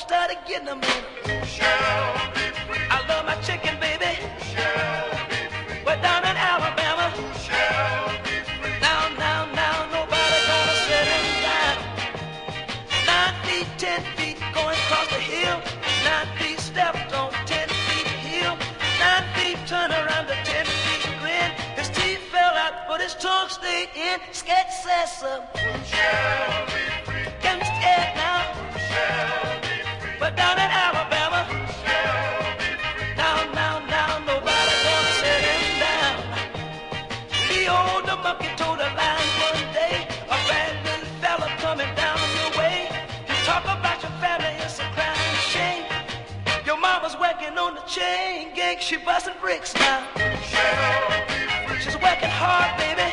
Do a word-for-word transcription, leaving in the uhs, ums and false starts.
started getting them in. I love my chicken, baby. We're down in Alabama. Now, now, now, nobody gonna set him down. Nine feet, ten feet, going across the hill. Nine feet stepped on ten feet hill. Nine feet turn around to ten feet grin. His teeth fell out, but his tongue stayed in. Sketch says so. Get me scared now. But down in Alabama. Now, now, now, nobody gonna set him down. The old monkey told a line one day. A bad little fella coming down your way. You talk about your family, it's a crying shame. Your mama's working on the chain gang. She busting bricks now. She's working hard, baby.